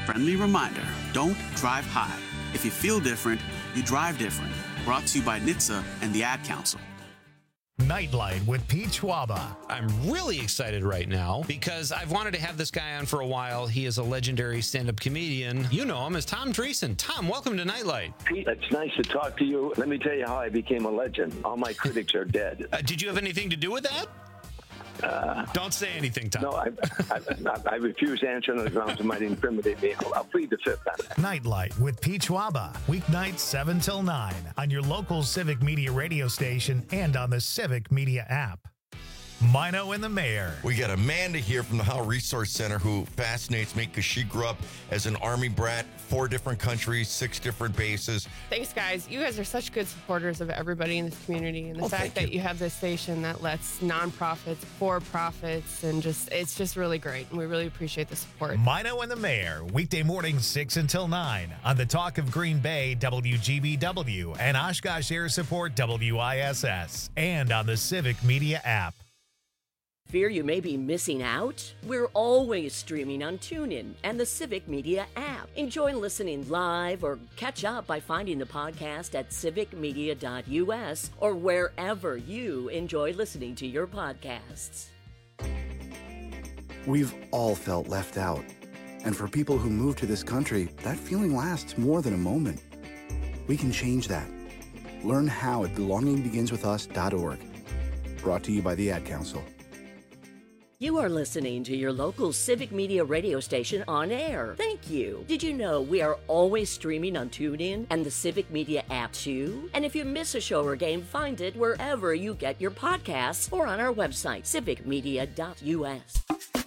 Friendly reminder, don't drive high. If you feel different, you drive different. Brought to you by NHTSA and the Ad Council. Nightlight with Pete Schwaba. I'm really excited right now because I've wanted to have this guy on for a while. He is a legendary stand-up comedian. You know him as Tom Dreesen. Tom, welcome to Nightlight. Pete, it's nice to talk to you. Let me tell you how I became a legend. All my critics are dead. Did you have anything to do with that? Don't say anything, Tom. No, I refuse to answer on the grounds it might incriminate me. I'll plead the fifth on that. Nightlight with Pete Schwaba. Weeknights 7 till 9 on your local Civic Media radio station and on the Civic Media app. Mino and the Mayor. We got Amanda here from the Howe Resource Center who fascinates me because she grew up as an Army brat, 4 different countries, 6 different bases. Thanks, guys. You guys are such good supporters of everybody in this community. And the fact that you have this station that lets nonprofits, for-profits, and it's just really great. And we really appreciate the support. Mino and the Mayor, weekday mornings 6 until 9 on the Talk of Green Bay, WGBW, and Oshkosh Air Support, WISS, and on the Civic Media app. Fear you may be missing out? We're always streaming on TuneIn and the Civic Media app. Enjoy listening live or catch up by finding the podcast at civicmedia.us or wherever you enjoy listening to your podcasts. We've all felt left out. And for people who move to this country, that feeling lasts more than a moment. We can change that. Learn how at belongingbeginswithus.org. Brought to you by the Ad Council. You are listening to your local Civic Media radio station on air. Thank you. Did you know we are always streaming on TuneIn and the Civic Media app too? And if you miss a show or game, find it wherever you get your podcasts or on our website, civicmedia.us.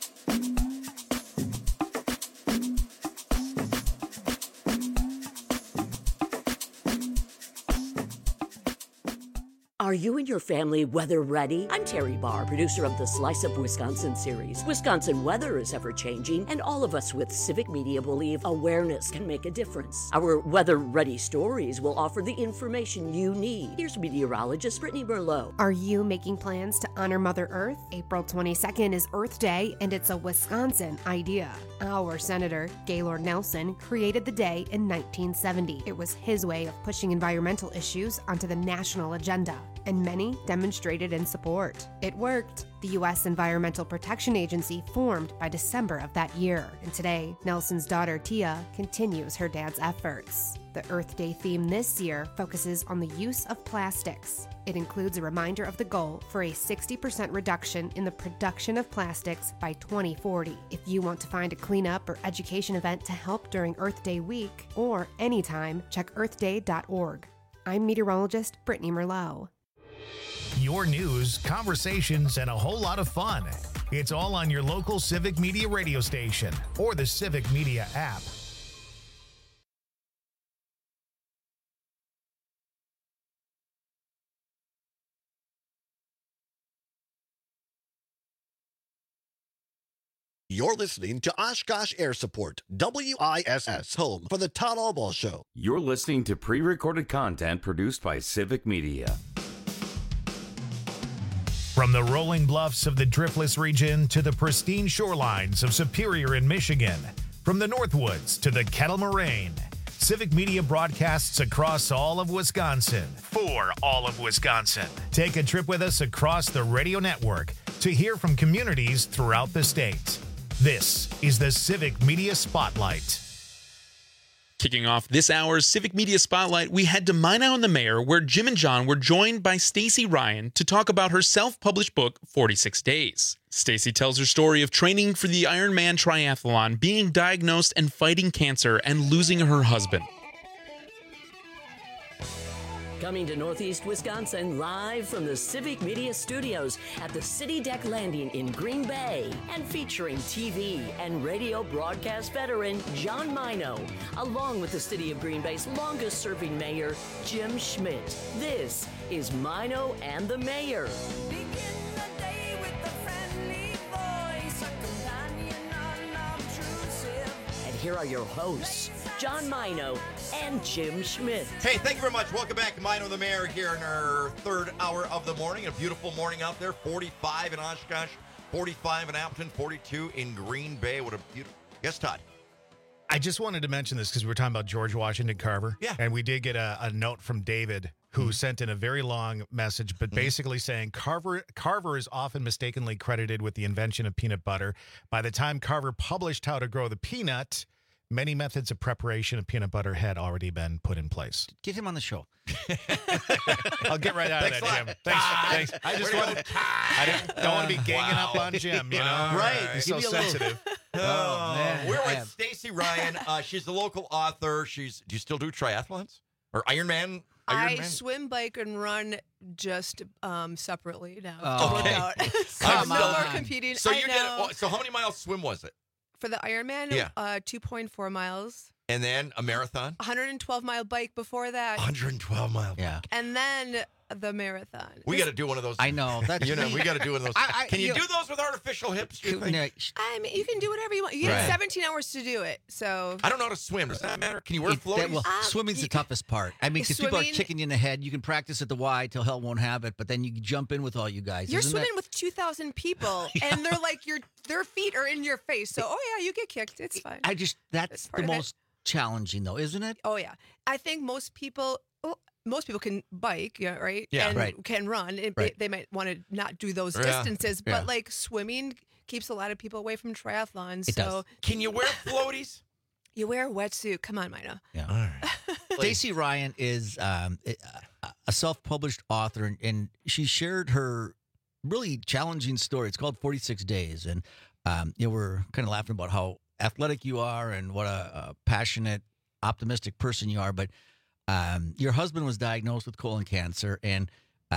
Are you and your family weather ready? I'm Terry Barr, producer of the Slice of Wisconsin series. Wisconsin weather is ever changing, and all of us with Civic Media believe awareness can make a difference. Our weather ready stories will offer the information you need. Here's meteorologist Brittany Merlot. Are you making plans to honor Mother Earth? April 22nd is Earth Day, and it's a Wisconsin idea. Our Senator, Gaylord Nelson, created the day in 1970. It was his way of pushing environmental issues onto the national agenda, and many demonstrated in support. It worked. The U.S. Environmental Protection Agency formed by December of that year, and today, Nelson's daughter Tia continues her dad's efforts. The Earth Day theme this year focuses on the use of plastics. It includes a reminder of the goal for a 60% reduction in the production of plastics by 2040. If you want to find a cleanup or education event to help during Earth Day week or anytime, check earthday.org. I'm meteorologist Brittany Merlot. Your news, conversations, and a whole lot of fun. It's all on your local Civic Media radio station or the Civic Media app. You're listening to Oshkosh Air Support, WISS, home for the Todd Allball Show. You're listening to pre-recorded content produced by Civic Media. From the rolling bluffs of the Driftless region to the pristine shorelines of Superior in Michigan, from the Northwoods to the Kettle Moraine, Civic Media broadcasts across all of Wisconsin for all of Wisconsin. Take a trip with us across the radio network to hear from communities throughout the state. This is the Civic Media Spotlight. Kicking off this hour's Civic Media Spotlight, we head to Mino and the Mayor, where Jim and John were joined by Stacy Ryan to talk about her self-published book, 46 Days. Stacy tells her story of training for the Ironman Triathlon, being diagnosed and fighting cancer, and losing her husband. Coming to Northeast Wisconsin, live from the Civic Media Studios at the City Deck Landing in Green Bay, and featuring TV and radio broadcast veteran John Mino, along with the City of Green Bay's longest-serving mayor, Jim Schmidt. This is Mino and the Mayor. And here are your hosts, John Mino and Jim Schmidt. Hey, thank you very much. Welcome back to Mino the Mayor here in our third hour of the morning. A beautiful morning out there. 45 in Oshkosh, 45 in Appleton, 42 in Green Bay. What a beautiful... Yes, Todd? I just wanted to mention this because we were talking about George Washington Carver. Yeah. And we did get a note from David who sent in a very long message, but basically saying Carver is often mistakenly credited with the invention of peanut butter. By the time Carver published How to Grow the Peanut, many methods of preparation of peanut butter had already been put in place. Get him on the show. I'll get right out of that, Jim. Thanks. I just don't want to be ganging up on Jim, you know? Right. He's so sensitive. Oh, man. We're with Stacy Ryan. She's the local author. Do you still do triathlons? Or Ironman? I swim, bike, and run just separately now. Oh. To work out. So Come no on. more competing. So I know. So how many miles swim was it? For the Ironman, Yeah. 2.4 miles. And then a marathon? 112-mile bike before that. 112 miles. Yeah. And then the marathon. We got to do one of those. I know. That's we got to do one of those. Can you do those with artificial hips? Do you think? I mean, you can do whatever you want. You have 17 hours to do it. So I don't know how to swim. Does that matter? Can you wear floaties? Swimming's the toughest part. I mean, because people are kicking you in the head. You can practice at the Y till hell won't have it, but then you jump in with all you guys. You're swimming with 2,000 people, and they're like their feet are in your face. So, you get kicked. It's fine. That's the most challenging, though, isn't it? Oh yeah, I think most people can bike, right? Yeah, and can run. They might want to not do those distances, but like swimming keeps a lot of people away from triathlons. It so does. Can you wear floaties? You wear a wetsuit. Come on, Mina. Yeah. All right. Stacy Ryan is a self-published author, and she shared her really challenging story. It's called 46 Days, and we're kind of laughing about how athletic you are and what a passionate, optimistic person you are. But your husband was diagnosed with colon cancer, and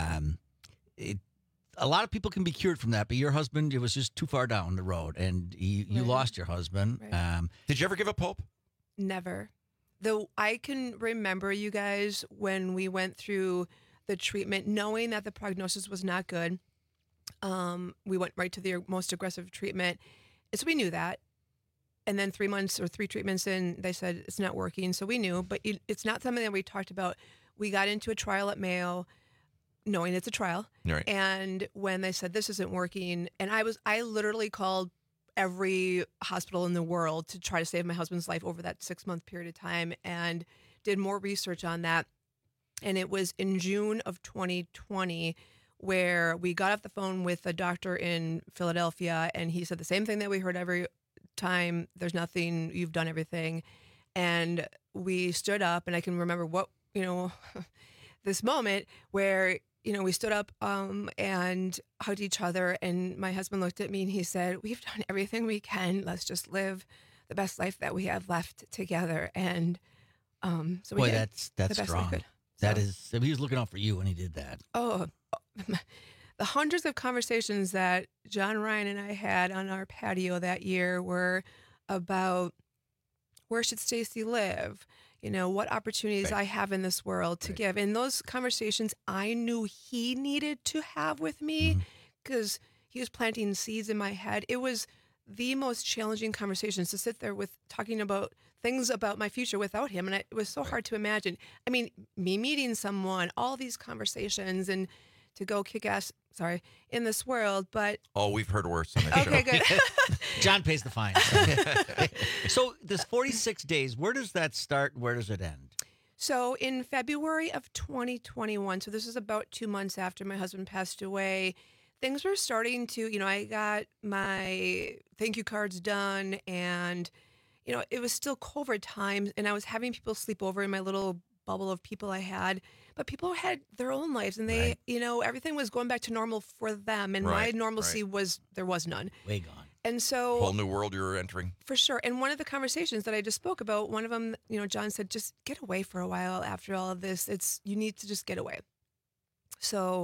a lot of people can be cured from that. But your husband, it was just too far down the road, and you lost your husband. Right. Did you ever give up hope? Never. Though I can remember, you guys, when we went through the treatment, knowing that the prognosis was not good. We went right to the most aggressive treatment. So we knew that. And then 3 months or 3 treatments in, they said it's not working. So we knew, but it's not something that we talked about. We got into a trial at Mayo, knowing it's a trial. Right. And when they said this isn't working, and I literally called every hospital in the world to try to save my husband's life over that 6-month period of time, and did more research on that. And it was in June of 2020 where we got off the phone with a doctor in Philadelphia, and he said the same thing that we heard every time. There's nothing, you've done everything. And we stood up, and I can remember this moment where, we stood up and hugged each other, and my husband looked at me and he said, we've done everything we can. Let's just live the best life that we have left together. And so we did that's strong. That is, he was looking out for you when he did that. Oh, the hundreds of conversations that John Ryan and I had on our patio that year were about where should Stacy live? What opportunities I have in this world to give. And those conversations I knew he needed to have with me because he was planting seeds in my head. It was the most challenging conversations to sit there with talking about things about my future without him. And it was so hard to imagine. I mean, me meeting someone, all these conversations, and to go kick ass, in this world. But we've heard worse on the show. Okay, good. John pays the fine. So this 46 days, where does that start? Where does it end? So in February of 2021, so this is about 2 months after my husband passed away, things were starting to, I got my thank you cards done, and, it was still COVID times, and I was having people sleep over in my little bubble of people I had, but people had their own lives, and they, everything was going back to normal for them, and my normalcy there was none. Way gone. And so whole new world you're entering. For sure. And one of the conversations that I just spoke about, one of them, John said, just get away for a while after all of this. You need to just get away. So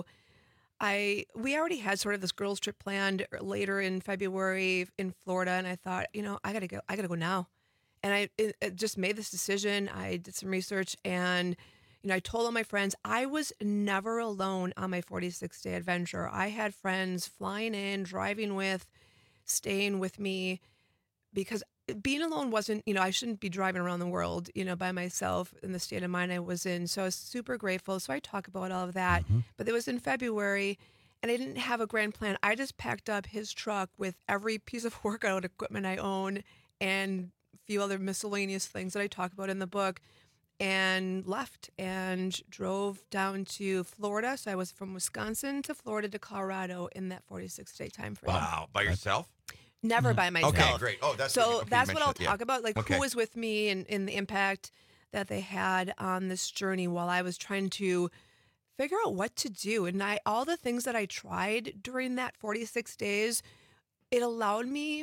we already had sort of this girls trip planned later in February in Florida. And I thought, I gotta go now. And I just made this decision. I did some research, and, I told all my friends I was never alone on my 46-day adventure. I had friends flying in, driving with, staying with me, because being alone wasn't, I shouldn't be driving around the world, by myself in the state of mind I was in. So I was super grateful. So I talk about all of that, but it was in February, and I didn't have a grand plan. I just packed up his truck with every piece of workout equipment I own and few other miscellaneous things that I talk about in the book, and left and drove down to Florida. So I was from Wisconsin to Florida to Colorado in that 46-day time frame. Wow. By yourself? Never by myself. Okay, great. Oh, that's so okay, you that's what I'll mentioned it, talk yeah. about, like Okay. who was with me and the impact that they had on this journey while I was trying to figure out what to do. And all the things that I tried during that 46 days, it allowed me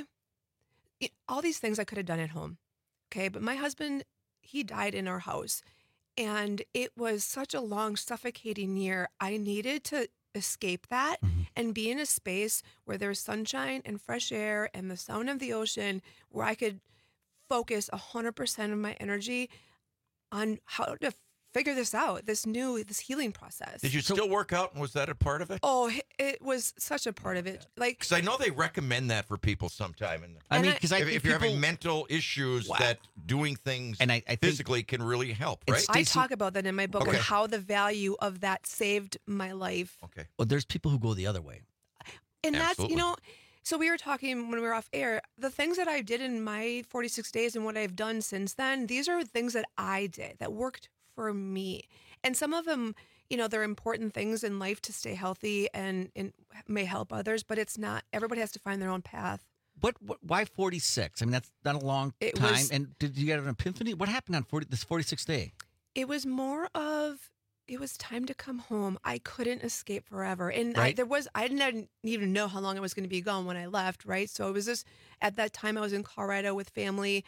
all these things I could have done at home. Okay, but my husband, he died in our house, and it was such a long, suffocating year. I needed to escape that and be in a space where there's sunshine and fresh air and the sound of the ocean, where I could focus 100% of my energy on how to figure this out, this healing process. Did you still work out, and was that a part of it? Oh, it was such a part of it. Like, Because I know they recommend that for people sometime. And I mean, because if you're having mental issues, that doing things and I physically can really help, right? I talk about that in my book Okay. and how the value of that saved my life. Okay. Well, there's people who go the other way. And that's, Absolutely. so we were talking when we were off air, the things that I did in my 46 days and what I've done since then, these are things that I did that worked for me. And some of them, they're important things in life to stay healthy and may help others, but it's not, everybody has to find their own path. Why 46? I mean, that's not a long It time. was- And did you get an epiphany? What happened on this 46th day? It was more of, it was time to come home. I couldn't escape forever. And Right. I didn't even know how long I was going to be gone when I left, right? So it was just, at that time I was in Colorado with family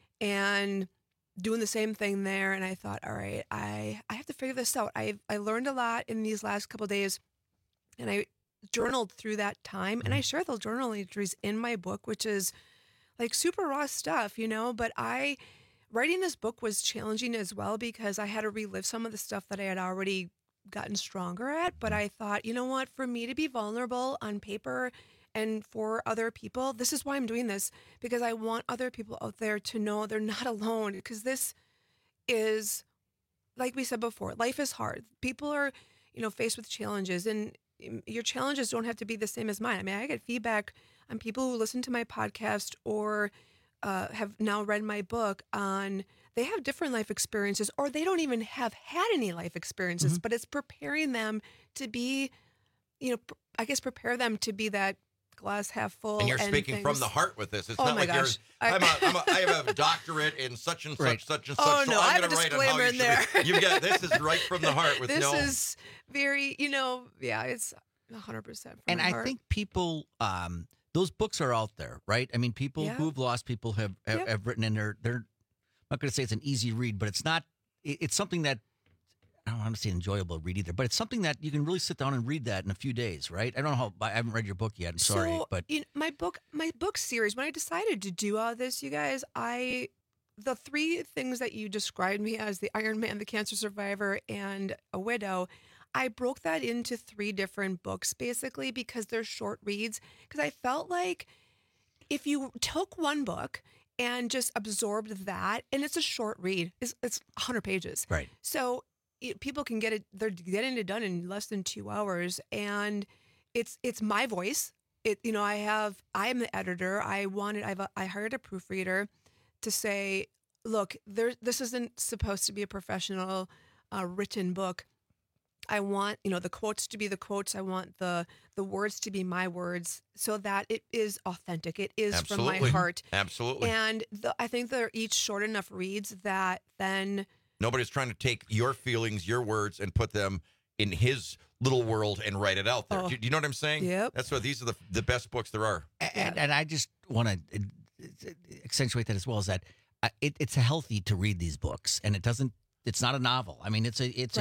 and doing the same thing there. And I thought, all right, I have to figure this out. I learned a lot in these last couple of days, and I journaled through that time. And I share those journal entries in my book, which is like super raw stuff, but writing this book was challenging as well because I had to relive some of the stuff that I had already gotten stronger at. But I thought, you know what, for me to be vulnerable on paper and for other people, this is why I'm doing this, because I want other people out there to know they're not alone. Because this is, like we said before, life is hard. People are, faced with challenges, and your challenges don't have to be the same as mine. I mean, I get feedback on people who listen to my podcast or have now read my book on they have different life experiences, or they don't even have had any life experiences, but it's preparing them to be, prepare them to be that glass half full. And you're speaking from the heart with this. It's Oh not my like gosh. I have a doctorate in such and such, Right. such and Oh, such. no, so I I'm have a going to write on how disclaimer you in there. should be. You get this is right from the heart with this no. is very, it's 100% from And my I heart. think people, those books are out there, right? I mean, people Yeah. who've lost people have written, and they're I'm not going to say it's an easy read, but it's not. It's something that I don't want to say enjoyable read either, but it's something that you can really sit down and read that in a few days, right? I don't know how. I haven't read your book yet. I'm sorry, So, but my book series, when I decided to do all this, you guys, the three things that you described me as, the Iron Man, the cancer survivor, and a widow, I broke that into 3 different books basically because they're short reads. Because I felt like if you took one book and just absorbed that, and it's a short read, it's 100 pages. Right. So people can get it, they're getting it done in less than 2 hours, and it's my voice. I am the editor. I hired a proofreader to say, look, this isn't supposed to be a professional written book. I want, the quotes to be the quotes. I want the words to be my words so that it is authentic. It is from my heart. Absolutely. And I think they're each short enough reads that then Nobody's trying to take your feelings, your words, and put them in his little world and write it out there. Oh. Do you know what I'm saying? Yep. That's why these are the best books there are. and I just want to accentuate that as well, is that it's healthy to read these books, and it's not a novel. I mean,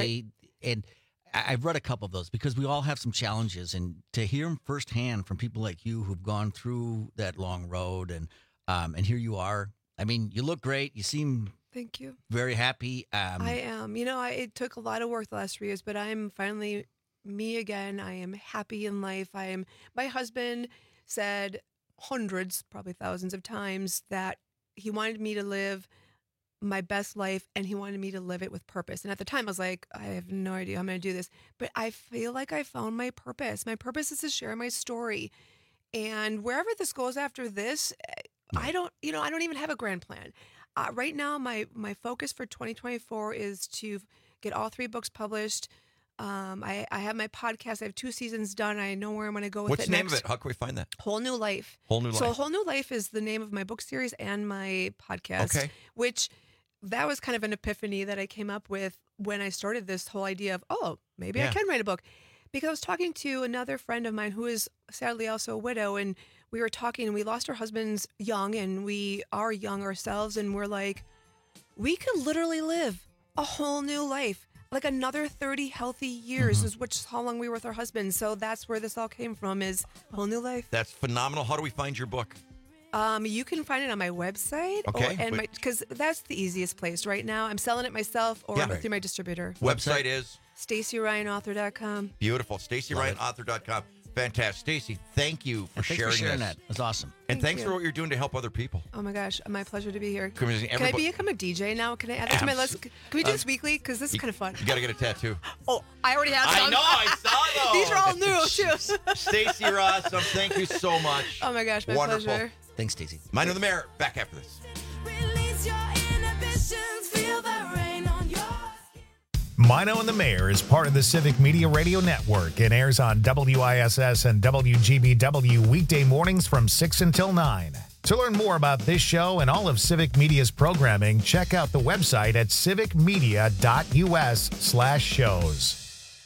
and I've read a couple of those because we all have some challenges, and to hear them firsthand from people like you who've gone through that long road, and here you are. I mean, you look great. You seem Thank you. very happy. I am. It took a lot of work the last 3 years, but I'm finally me again. I am happy in life. My husband said hundreds, probably thousands of times that he wanted me to live my best life and he wanted me to live it with purpose. And at the time I was like, I have no idea how I'm going to do this, but I feel like I found my purpose. My purpose is to share my story. And wherever this goes after this, I don't even have a grand plan. Right now, my focus for 2024 is to get all 3 books published. I have my podcast. I have 2 seasons done. I know where I'm going to go with What's it the name next. of it? How can we find that? Whole New Life. Whole New Life. So Whole New Life is the name of my book series and my podcast. Okay. Which that was kind of an epiphany that I came up with when I started this whole idea of, maybe I can write a book. Because I was talking to another friend of mine who is sadly also a widow, and we were talking, and we lost our husbands young, and we are young ourselves, and we're like, we could literally live a whole new life, like another 30 healthy years, which is how long we were with our husbands. So that's where this all came from, is Whole New Life. That's phenomenal. How do we find your book? You can find it on my website, Okay. because that's the easiest place right now. I'm selling it myself or through my distributor. Website is? StacyRyanAuthor.com. Beautiful. StacyRyanAuthor.com. Fantastic. Stacy, thank you for sharing that. That's awesome. And thanks you. for what you're doing to help other people. Oh my gosh, my pleasure to be here. Can I become a DJ now? Can I add that to my list? Can we do this weekly? Because this is kind of fun. You got to get a tattoo. Oh, I already have some. I know. I saw those. These are all new, too. Stacy, you're awesome. Thank you so much. Oh my gosh, my Wonderful. pleasure. Thanks, Stacey. Mind of the Mayor. Back after this. Mino and the Mayor is part of the Civic Media Radio Network and airs on WISS and WGBW weekday mornings from 6 until 9. To learn more about this show and all of Civic Media's programming, check out the website at civicmedia.us/shows.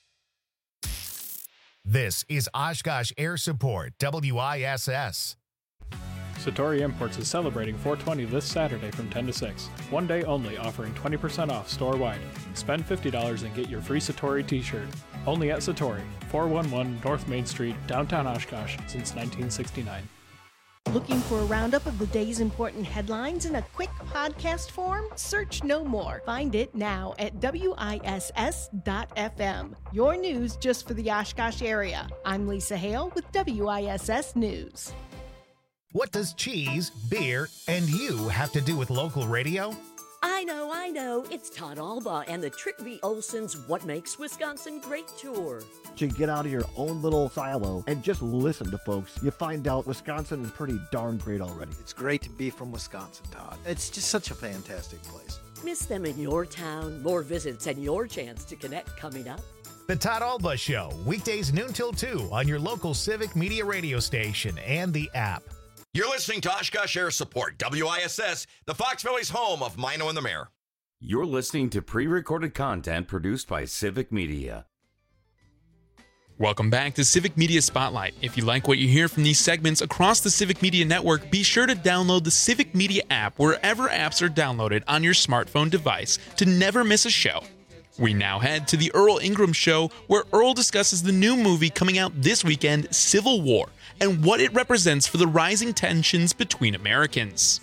This is Oshkosh Air Support, WISS. Satori Imports is celebrating 420 this Saturday from 10 to 6. One day only, offering 20% off store-wide. Spend $50 and get your free Satori t-shirt. Only at Satori, 411 North Main Street, downtown Oshkosh, since 1969. Looking for a roundup of the day's important headlines in a quick podcast form? Search no more. Find it now at WISS.FM. Your news just for the Oshkosh area. I'm Lisa Hale with WISS News. What does cheese, beer, and you have to do with local radio? I know. It's Todd Alba and the Trick V. Olson's What Makes Wisconsin Great tour. To get out of your own little silo and just listen to folks, you find out Wisconsin is pretty darn great already. It's great to be from Wisconsin, Todd. It's just such a fantastic place. Miss them in your town? More visits and your chance to connect coming up. The Todd Alba Show, weekdays noon till 2 on your local Civic Media radio station and the app. You're listening to Oshkosh Air Support, WISS, the Fox Valley's home of Mino and the Mayor. You're listening to pre-recorded content produced by Civic Media. Welcome back to Civic Media Spotlight. If you like what you hear from these segments across the Civic Media Network, be sure to download the Civic Media app wherever apps are downloaded on your smartphone device to never miss a show. We now head to the Earl Ingram Show, where Earl discusses the new movie coming out this weekend, Civil War, and what it represents for the rising tensions between Americans.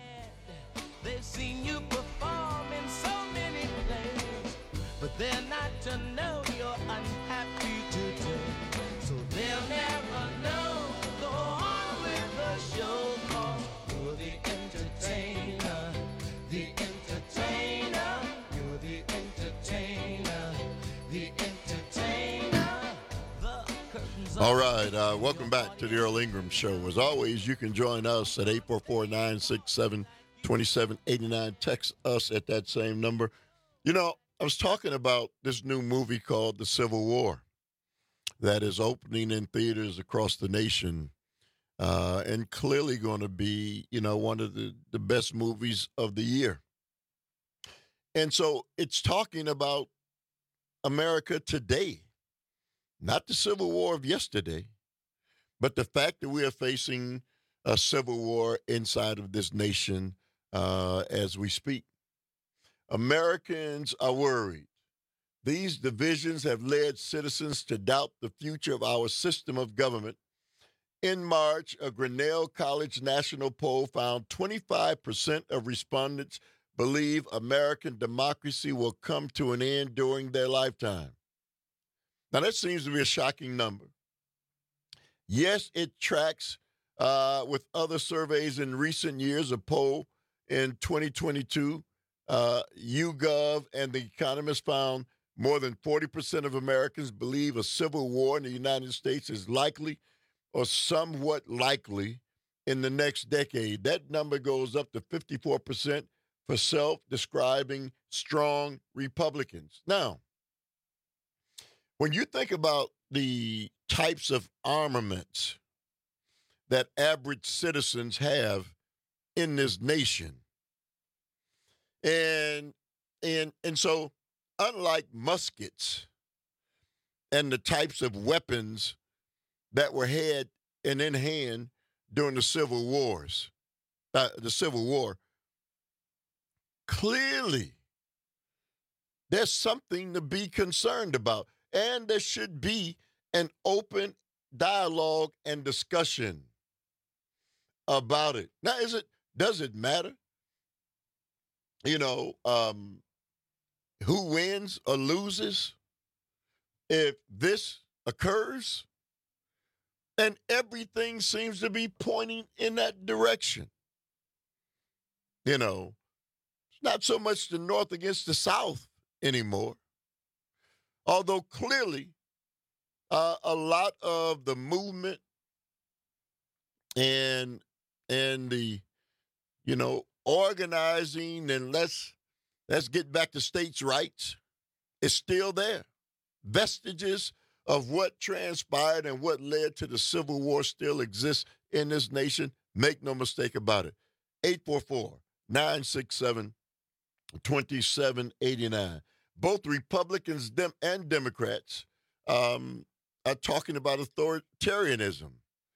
All right, welcome back to the Earl Ingram Show. As always, you can join us at 844-967-2789. Text us at that same number. You know, I was talking about this new movie called The Civil War that is opening in theaters across the nation and clearly going to be, you know, one of the best movies of the year. And so it's talking about America today. Not the Civil War of yesterday, but the fact that we are facing a civil war inside of this nation as we speak. Americans are worried. These divisions have led citizens to doubt the future of our system of government. In March, a Grinnell College national poll found 25% of respondents believe American democracy will come to an end during their lifetime. Now, that seems to be a shocking number. Yes, it tracks with other surveys in recent years. A poll in 2022, YouGov and The Economist found more than 40% of Americans believe a civil war in the United States is likely or somewhat likely in the next decade. That number goes up to 54% for self-describing strong Republicans. Now, when you think about the types of armaments that average citizens have in this nation, and so unlike muskets and the types of weapons that were had and in hand during the Civil War, clearly there's something to be concerned about, and there should be an open dialogue and discussion about it. Now, does it matter? Who wins or loses if this occurs? And everything seems to be pointing in that direction. It's not so much the North against the South anymore. Although clearly a lot of the movement and the, organizing and let's get back to states' rights is still there. Vestiges of what transpired and what led to the Civil War still exists in this nation. Make no mistake about it. 844-967-2789. Both Republicans and Democrats are talking about authoritarianism.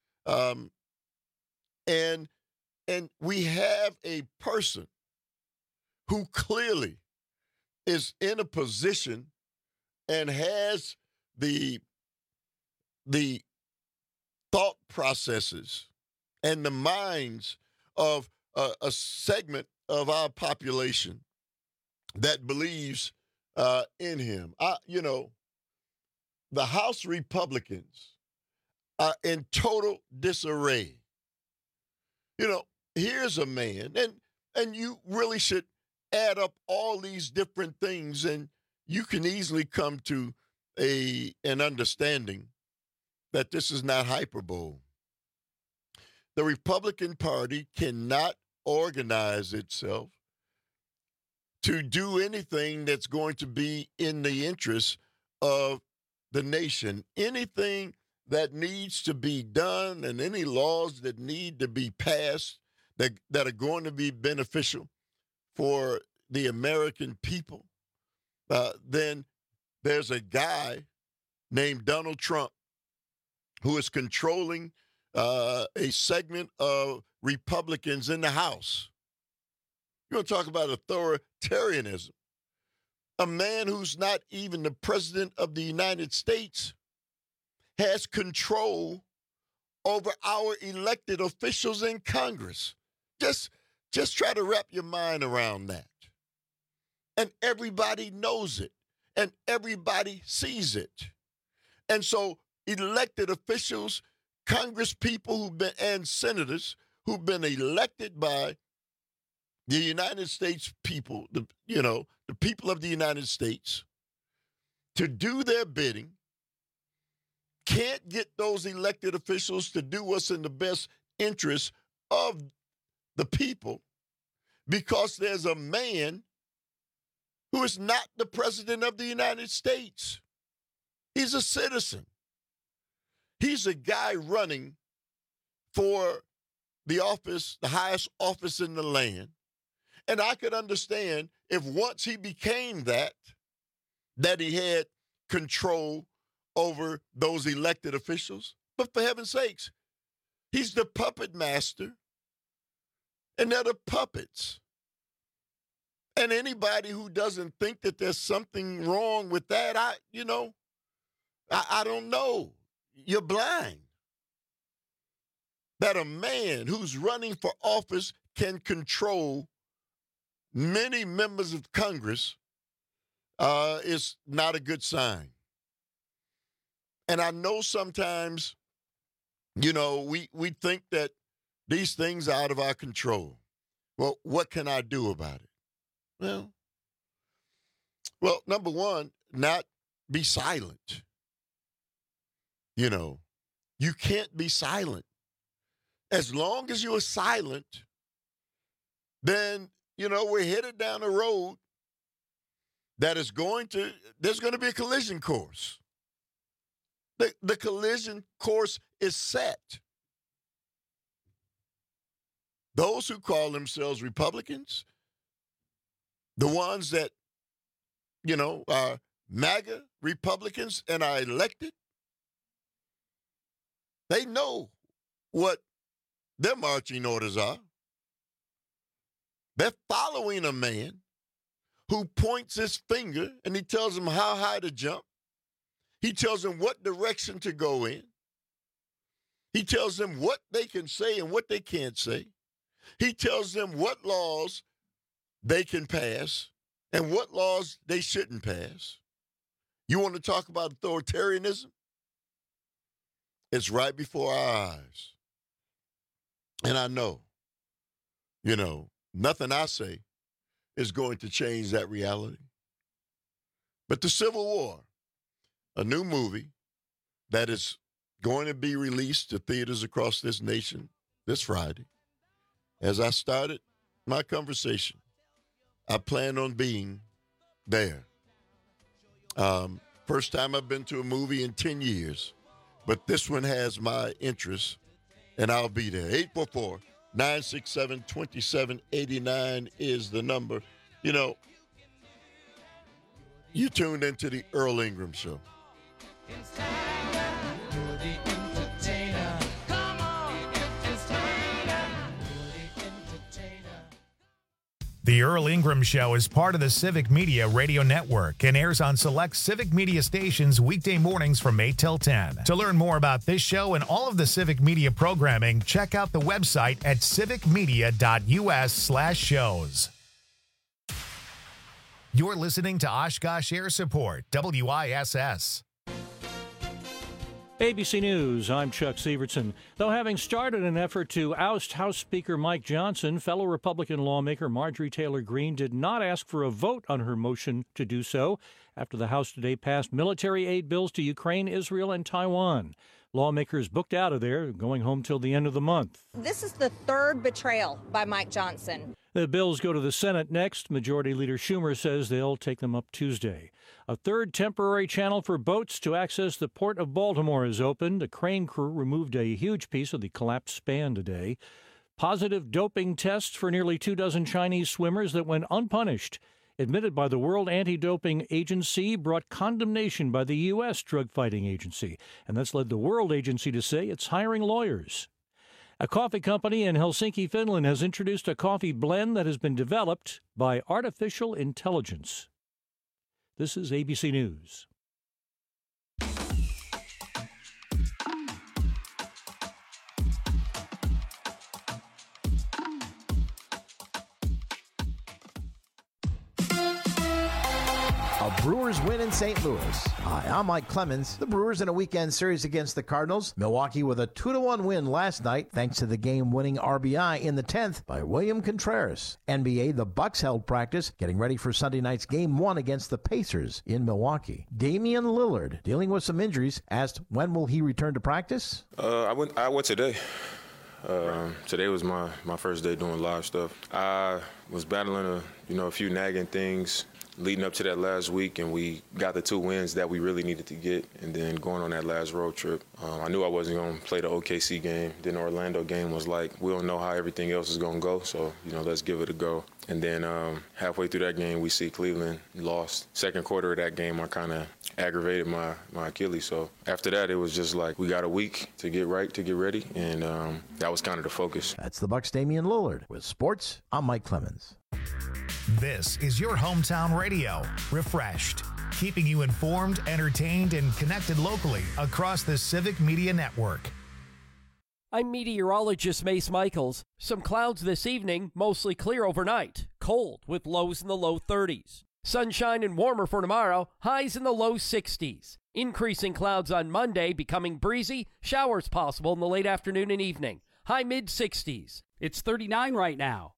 And we have a person who clearly is in a position and has the thought processes and the minds of a segment of our population that believes in him. The House Republicans are in total disarray. Here's a man, and you really should add up all these different things, and you can easily come to an understanding that this is not hyperbole. The Republican Party cannot organize itself to do anything that's going to be in the interest of the nation. Anything that needs to be done and any laws that need to be passed that are going to be beneficial for the American people, then there's a guy named Donald Trump who is controlling a segment of Republicans in the House. You're going to talk about authoritarianism. A man who's not even the president of the United States has control over our elected officials in Congress. Just try to wrap your mind around that. And everybody knows it. And everybody sees it. And so elected officials, Congress people and senators who've been elected by the United States people, the people of the United States, to do their bidding, can't get those elected officials to do what's in the best interest of the people because there's a man who is not the president of the United States. He's a citizen. He's a guy running for the office, the highest office in the land. And I could understand if once he became that he had control over those elected officials. But for heaven's sakes, he's the puppet master, and they're the puppets. And anybody who doesn't think that there's something wrong with that, I don't know. You're blind. That a man who's running for office can control many members of Congress is not a good sign. And I know sometimes, we think that these things are out of our control. Well, what can I do about it? Well, number one, not be silent. You can't be silent. as long as you are silent, then, we're headed down a road that is there's going to be a collision course. The collision course is set. Those who call themselves Republicans, the ones that, are MAGA Republicans and are elected, they know what their marching orders are. They're following a man who points his finger and he tells them how high to jump. He tells them what direction to go in. He tells them what they can say and what they can't say. He tells them what laws they can pass and what laws they shouldn't pass. You want to talk about authoritarianism? It's right before our eyes. And I know, nothing I say is going to change that reality. But the Civil War, a new movie that is going to be released to theaters across this nation this Friday. As I started my conversation, I plan on being there. First time I've been to a movie in 10 years, but this one has my interest, and I'll be there. 844-967-2789 is the number. You tuned into the Earl Ingram Show. The Earl Ingram Show is part of the Civic Media Radio Network and airs on select Civic Media stations weekday mornings from 8 till 10. To learn more about this show and all of the Civic Media programming, check out the website at civicmedia.us/shows. You're listening to Oshkosh Air Support, WISS. ABC News, I'm Chuck Sievertson. Though having started an effort to oust House Speaker Mike Johnson, fellow Republican lawmaker Marjorie Taylor Greene did not ask for a vote on her motion to do so after the House today passed military aid bills to Ukraine, Israel, and Taiwan. Lawmakers booked out of there, going home till the end of the month. This is the third betrayal by Mike Johnson. The bills go to the Senate next. Majority Leader Schumer says they'll take them up Tuesday. A third temporary channel for boats to access the Port of Baltimore is opened. A crane crew removed a huge piece of the collapsed span today. Positive doping tests for nearly 24 Chinese swimmers that went unpunished. Admitted by the World Anti-Doping Agency, brought condemnation by the U.S. Drug Fighting Agency. And that's led the World Agency to say it's hiring lawyers. A coffee company in Helsinki, Finland has introduced a coffee blend that has been developed by artificial intelligence. This is ABC News. A Brewers win in St. Louis. Hi, I'm Mike Clemens. The Brewers in a weekend series against the Cardinals. Milwaukee with a 2-1 win last night thanks to the game-winning RBI in the 10th by William Contreras. NBA, the Bucks held practice, getting ready for Sunday night's Game 1 against the Pacers in Milwaukee. Damian Lillard, dealing with some injuries, asked when will he return to practice? I went today. Today was my first day doing live stuff. I was battling a few nagging things leading up to that last week, and we got the 2 wins that we really needed to get. And then going on that last road trip, I knew I wasn't going to play the OKC game. Then the Orlando game was like, we don't know how everything else is going to go, so, let's give it a go. And then halfway through that game, we see Cleveland lost. Second quarter of that game, I kind of aggravated my Achilles. So after that, it was just like, we got a week to get ready, and that was kind of the focus. That's the Bucks' Damian Lillard. With sports, I'm Mike Clemens. This is your hometown radio, Refreshed, keeping you informed, entertained, and connected locally across the Civic Media Network. I'm meteorologist Mace Michaels. Some clouds this evening, mostly clear overnight. Cold with lows in the low 30s. Sunshine and warmer for tomorrow, highs in the low 60s. Increasing clouds on Monday, becoming breezy, showers possible in the late afternoon and evening. High mid-60s. It's 39 right now.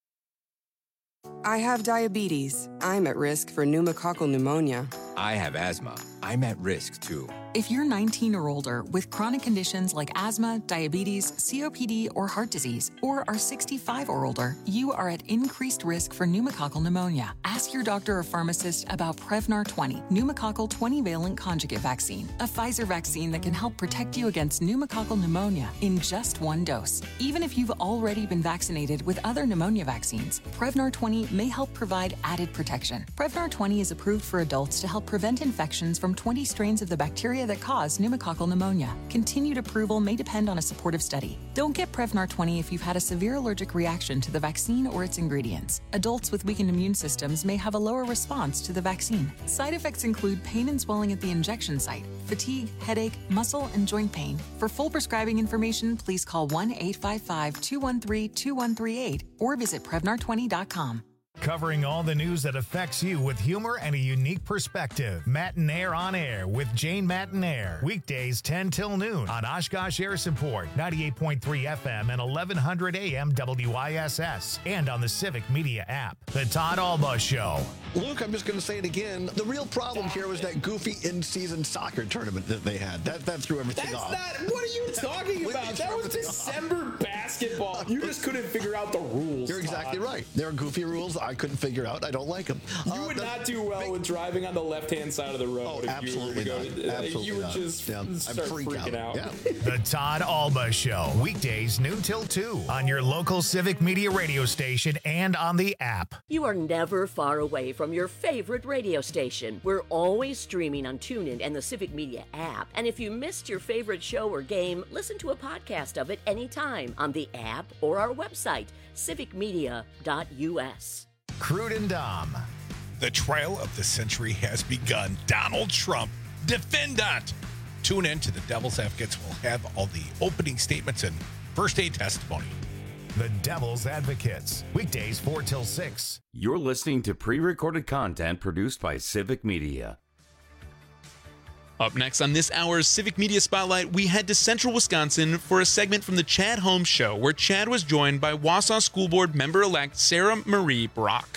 I have diabetes. I'm at risk for pneumococcal pneumonia. I have asthma. I'm at risk, too. If you're 19 or older with chronic conditions like asthma, diabetes, COPD, or heart disease, or are 65 or older, you are at increased risk for pneumococcal pneumonia. Ask your doctor or pharmacist about Prevnar 20, pneumococcal 20-valent conjugate vaccine, a Pfizer vaccine that can help protect you against pneumococcal pneumonia in just one dose. Even if you've already been vaccinated with other pneumonia vaccines, Prevnar 20 may help provide added protection. Prevnar 20 is approved for adults to help prevent infections from 20 strains of the bacteria that cause pneumococcal pneumonia. Continued approval may depend on a supportive study. Don't get Prevnar 20 if you've had a severe allergic reaction to the vaccine or its ingredients. Adults with weakened immune systems may have a lower response to the vaccine. Side effects include pain and swelling at the injection site, fatigue, headache, muscle, and joint pain. For full prescribing information, please call 1-855-213-2138 or visit Prevnar20.com. Covering all the news that affects you with humor and a unique perspective. Matinaire on Air with Jane Matinaire. Weekdays 10 till noon on Oshkosh Air Support, 98.3 FM and 1100 AM WISS. And on the Civic Media app. The Todd Alba Show. Luke, I'm just going to say it again. The real problem here was that goofy in-season soccer tournament that they had. That threw everything off. What are you talking about? That was December basketball. You just couldn't figure out the rules. You're exactly right. There are goofy rules I couldn't figure out. I don't like them. You would not do well with driving on the left-hand side of the road. Oh, absolutely not. Absolutely you would not. just start freaking out. Yeah. The Todd Alba Show. Weekdays noon till 2 on your local Civic Media radio station and on the app. You are never far away from your favorite radio station. We're always streaming on TuneIn and the Civic Media app. And if you missed your favorite show or game, listen to a podcast of it anytime on the app or our website, civicmedia.us. Crude and Dom. The trial of the century has begun. Donald Trump, defendant. Tune in to the Devil's Advocates. We'll have all the opening statements and first aid testimony. The Devil's Advocates. Weekdays 4 till 6. You're listening to pre-recorded content produced by Civic Media. Up next on this hour's Civic Media Spotlight, we head to Central Wisconsin for a segment from the Chad Holmes Show, where Chad was joined by Wausau School Board member-elect Sarah Marie Brock.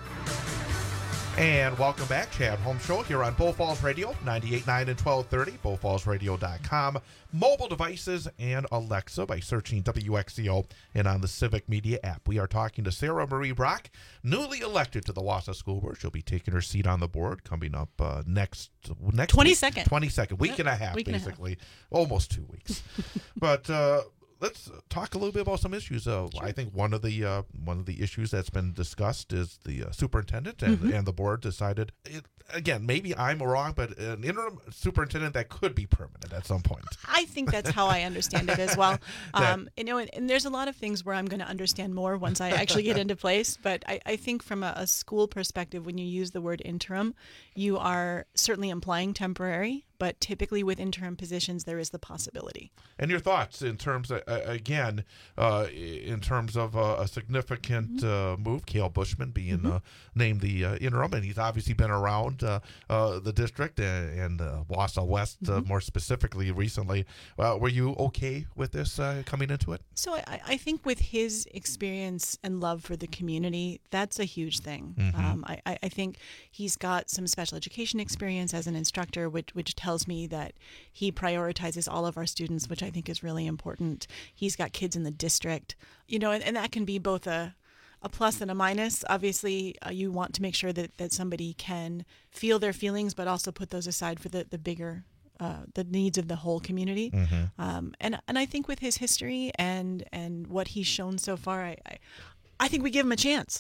And welcome back, Chad Holmes Show here on Bull Falls Radio, 98.9 and 1230, bullfallsradio.com, mobile devices, and Alexa by searching WXCO and on the Civic Media app. We are talking to Sarah Marie Brock, newly elected to the Wausau School Board. She'll be taking her seat on the board coming up next 22nd. 22nd, week and a half, basically. Almost 2 weeks. But let's talk a little bit about some issues. Sure. I think one of the issues that's been discussed is the superintendent, and the board decided. Again, maybe I'm wrong, but an interim superintendent that could be permanent at some point. I think that's how I understand it as well. And there's a lot of things where I'm going to understand more once I actually get into place. But I think from a school perspective, when you use the word interim, you are certainly implying temporary. But typically with interim positions, there is the possibility. And your thoughts in terms of, in terms of a significant move, Cale Bushman being named the interim, and he's obviously been around the district and Wausau West more specifically recently. Were you okay with this coming into it? So I think with his experience and love for the community, that's a huge thing. I think he's got some special education experience as an instructor, which tells me that he prioritizes all of our students, which I think is really important. He's got kids in the district, and that can be both a plus and a minus. Obviously, you want to make sure that somebody can feel their feelings, but also put those aside for the bigger the needs of the whole community. And I think with his history and what he's shown so far, I think we give him a chance.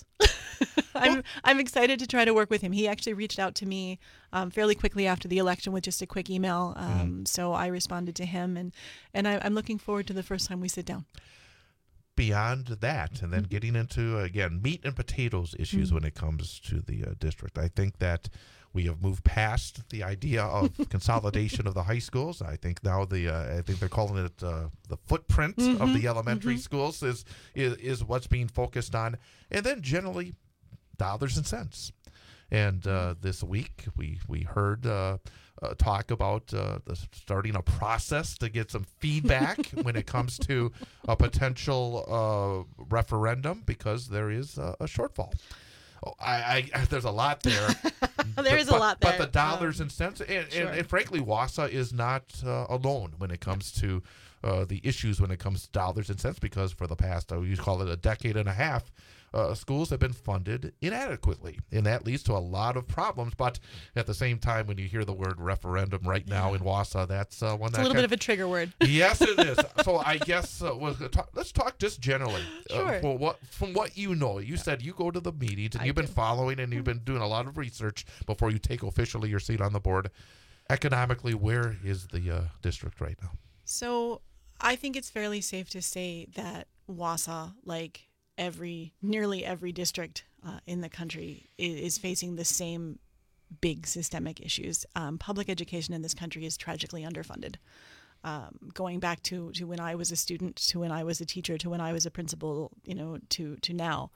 I'm excited to try to work with him. He actually reached out to me fairly quickly after the election with just a quick email. So I responded to him, and I'm looking forward to the first time we sit down. Beyond that, and then getting into, again, meat and potatoes issues when it comes to the district. I think that we have moved past the idea of consolidation of the high schools. I think now I think they're calling it the footprint of the elementary schools is what's being focused on, and then generally dollars and cents. And this week we heard talk about starting a process to get some feedback when it comes to a potential referendum because there is a shortfall. There's a lot there. There is a lot there. But the dollars and cents, and frankly, Wausau is not alone when it comes to the issues when it comes to dollars and cents, because for the past, you call it a decade and a half, schools have been funded inadequately, and that leads to a lot of problems. But at the same time, when you hear the word referendum right now in Wausau, that's one it's a little bit of a trigger word. Yes, it is. So I guess let's talk just generally. Sure. From what you know, you said you go to the meetings and you've been following and you've been doing a lot of research before you take officially your seat on the board. Economically, where is the district right now? So I think it's fairly safe to say that Wausau, like nearly every district in the country, is facing the same big systemic issues. Public education in this country is tragically underfunded. Going back to when I was a student, to when I was a teacher, to when I was a principal, to now.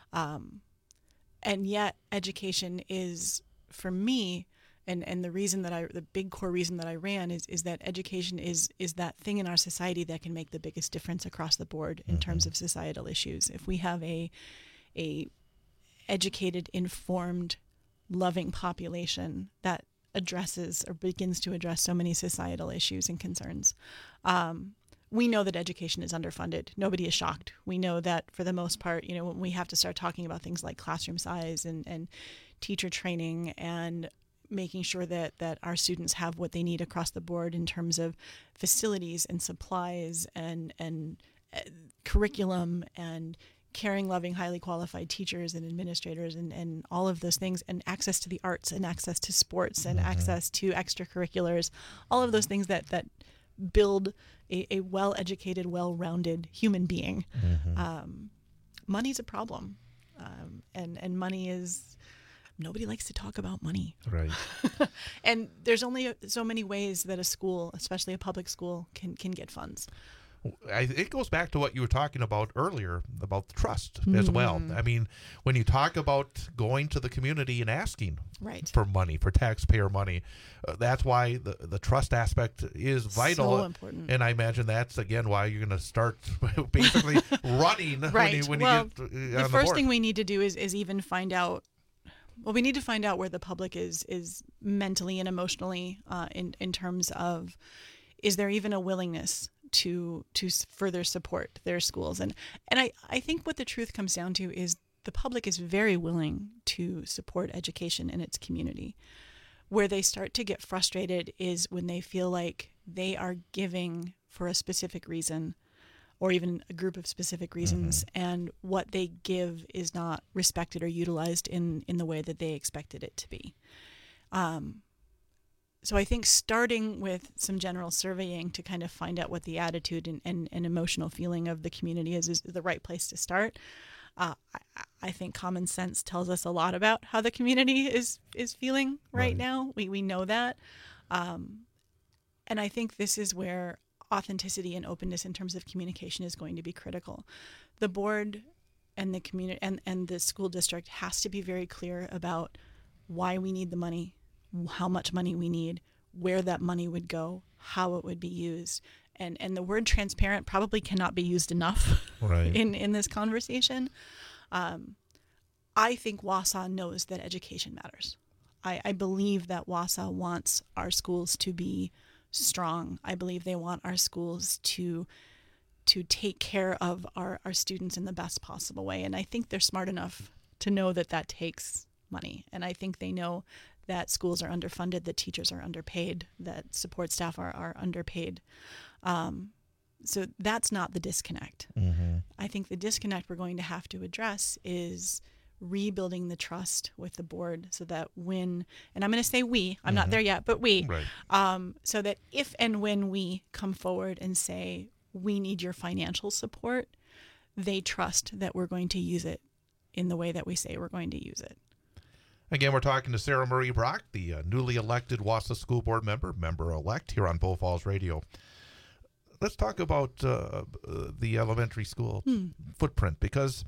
And yet education is, for me, and the big core reason that I ran is that education is that thing in our society that can make the biggest difference across the board in terms of societal issues. If we have a educated, informed, loving population that addresses or begins to address so many societal issues and concerns, we know that education is underfunded. Nobody is shocked. We know that for the most part, when we have to start talking about things like classroom size and teacher training and making sure that our students have what they need across the board in terms of facilities and supplies and curriculum and caring, loving, highly qualified teachers and administrators and all of those things, and access to the arts and access to sports and access to extracurriculars, all of those things that build a well-educated, well-rounded human being. Money's a problem. And money is... Nobody likes to talk about money. Right. And there's only so many ways that a school, especially a public school, can get funds. It goes back to what you were talking about earlier about trust as well. I mean, when you talk about going to the community and asking for money, for taxpayer money, that's why the trust aspect is vital. So important. And I imagine that's, again, why you're going to start basically running when you get on the first board. thing we need to do is even find out. Well, we need to find out where the public is mentally and emotionally in terms of, is there even a willingness to further support their schools? And I think what the truth comes down to is the public is very willing to support education in its community. Where they start to get frustrated is when they feel like they are giving for a specific reason, or even a group of specific reasons, and what they give is not respected or utilized in the way that they expected it to be. So I think starting with some general surveying to kind of find out what the attitude and emotional feeling of the community is the right place to start. I think common sense tells us a lot about how the community is feeling right now. We know that. And I think this is where authenticity and openness in terms of communication is going to be critical. The board and the community and the school district has to be very clear about why we need the money, how much money we need, where that money would go, how it would be used. And the word transparent probably cannot be used enough in this conversation. I think Wausau knows that education matters. I believe that Wausau wants our schools to be strong. I believe they want our schools to take care of our students in the best possible way. And I think they're smart enough to know that that takes money. And I think they know that schools are underfunded, that teachers are underpaid, that support staff are underpaid. So that's not the disconnect. I think the disconnect we're going to have to address is rebuilding the trust with the board so that when, and I'm going to say we, I'm not there yet, but we, so that if and when we come forward and say, we need your financial support, they trust that we're going to use it in the way that we say we're going to use it. Again, we're talking to Sarah Marie Brock, the newly elected Wausau School Board member-elect here on Bull Falls Radio. Let's talk about the elementary school footprint, because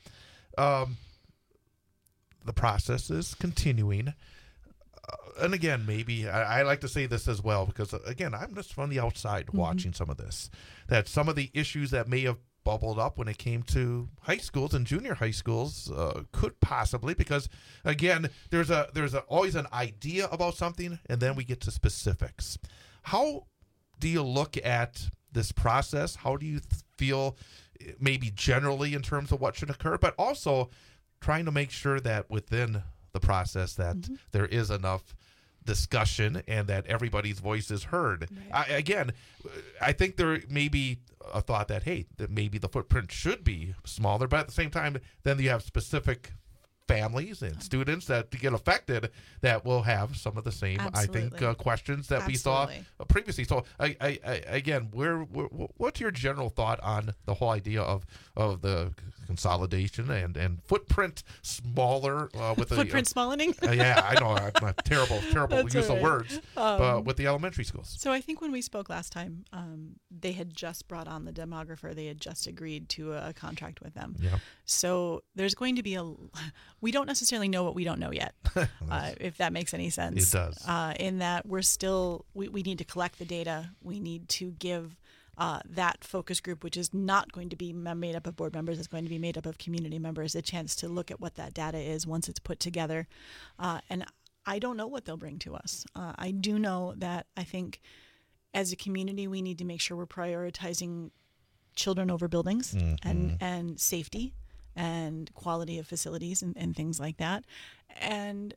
the process is continuing. And again, maybe I like to say this as well, because again, I'm just from the outside watching some of this, that some of the issues that may have bubbled up when it came to high schools and junior high schools. Could possibly, because again, there's always an idea about something, and then we get to specifics. How do you look at this process? How do you feel, maybe generally in terms of what should occur, but also trying to make sure that within the process that there is enough discussion and that everybody's voice is heard. Right. I think there may be a thought that, hey, that maybe the footprint should be smaller, but at the same time, then you have specific families and students that get affected that will have some of the same, Absolutely. I think, questions that Absolutely. We saw previously. So, again, what's your general thought on the whole idea of the consolidation and footprint smaller with the footprint smallening? Yeah, I know, I'm a terrible use of words, but with the elementary schools. So I think when we spoke last time, they had just brought on the demographer. They had just agreed to a contract with them. Yeah. So there's going to be we don't necessarily know what we don't know yet, if that makes any sense. It does. In that we're still, we need to collect the data. We need to give that focus group, which is not going to be made up of board members, it's going to be made up of community members, a chance to look at what that data is once it's put together. And I don't know what they'll bring to us. I do know that I think as a community, we need to make sure we're prioritizing children over buildings and safety and quality of facilities and things like that. And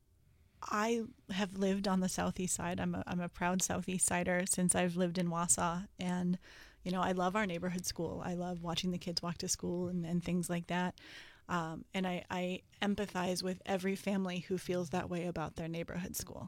I have lived on the southeast side. I'm a proud southeast sider since I've lived in Wausau, and I love our neighborhood school. I love watching the kids walk to school and things like that. And I empathize with every family who feels that way about their neighborhood school.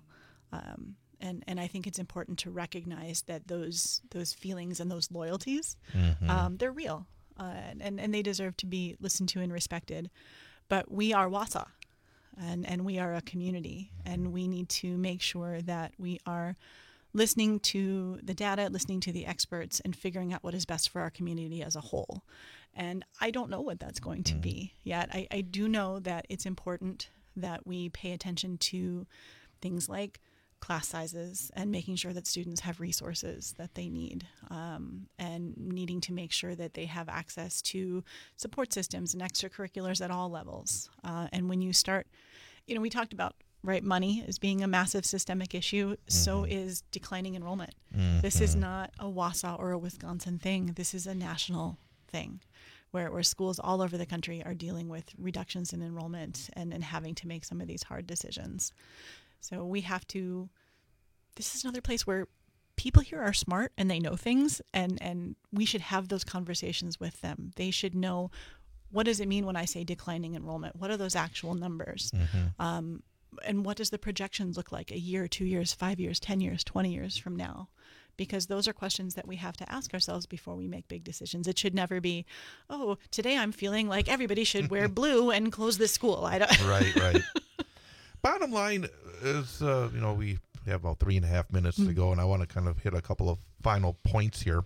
And I think it's important to recognize that those feelings and those loyalties, they're real. And they deserve to be listened to and respected. But we are Wausau, and we are a community, and we need to make sure that we are listening to the data, listening to the experts, and figuring out what is best for our community as a whole. And I don't know what that's going to be yet. I do know that it's important that we pay attention to things like class sizes and making sure that students have resources that they need, and needing to make sure that they have access to support systems and extracurriculars at all levels. And when you start, we talked about money as being a massive systemic issue, so is declining enrollment. This is not a Wausau or a Wisconsin thing. This is a national thing where schools all over the country are dealing with reductions in enrollment and having to make some of these hard decisions. So we have to, this is another place where people here are smart and they know things, and we should have those conversations with them. They should know, what does it mean when I say declining enrollment? What are those actual numbers? And what does the projections look like a year, 2 years, 5 years, 10 years, 20 years from now? Because those are questions that we have to ask ourselves before we make big decisions. It should never be, oh, today I'm feeling like everybody should wear blue and close this school. Right. Bottom line is, we have about 3.5 minutes to go, and I want to kind of hit a couple of final points here.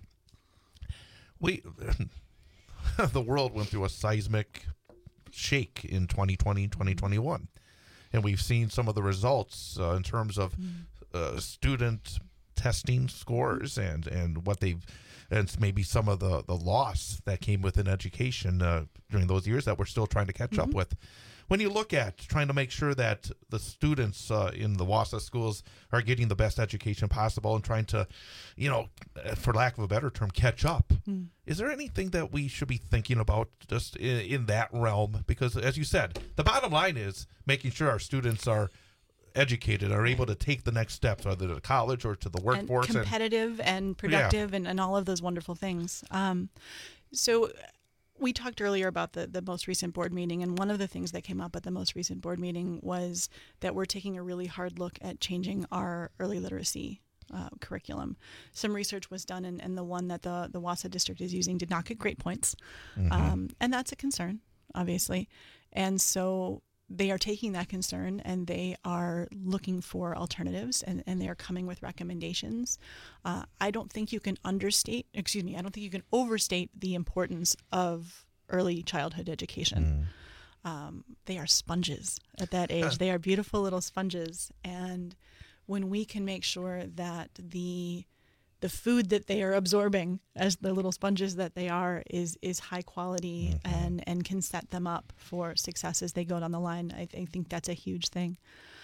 The world went through a seismic shake in 2020, 2021, and we've seen some of the results in terms of student testing scores and what they've, and maybe some of the loss that came within education during those years that we're still trying to catch up with. When you look at trying to make sure that the students in the Wausau schools are getting the best education possible and trying to, for lack of a better term, catch up, is there anything that we should be thinking about just in that realm? Because as you said, the bottom line is making sure our students are educated, are able to take the next steps, either to college or to the workforce. And competitive and productive and all of those wonderful things. So we talked earlier about the most recent board meeting, and one of the things that came up at the most recent board meeting was that we're taking a really hard look at changing our early literacy curriculum. Some research was done, and the one that the Wausau district is using did not get great points. And that's a concern, obviously. And so they are taking that concern and they are looking for alternatives, and they are coming with recommendations. I don't think you can overstate the importance of early childhood education. They are sponges at that age. They are beautiful little sponges. And when we can make sure that the the food that they are absorbing as the little sponges that they are is high quality and can set them up for success as they go down the line. I think that's a huge thing.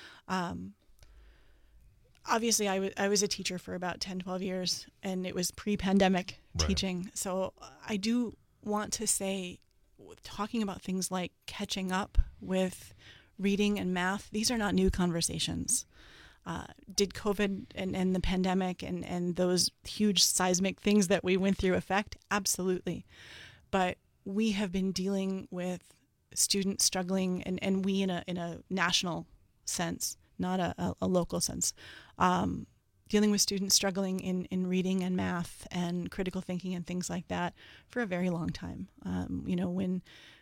Obviously, I was a teacher for about 10, 12 years, and it was pre-pandemic teaching. So I do want to say, talking about things like catching up with reading and math, these are not new conversations. Did COVID and the pandemic and those huge seismic things that we went through affect? Absolutely. But we have been dealing with students struggling, and we in a national sense, not a local sense, dealing with students struggling in reading and math and critical thinking and things like that for a very long time. When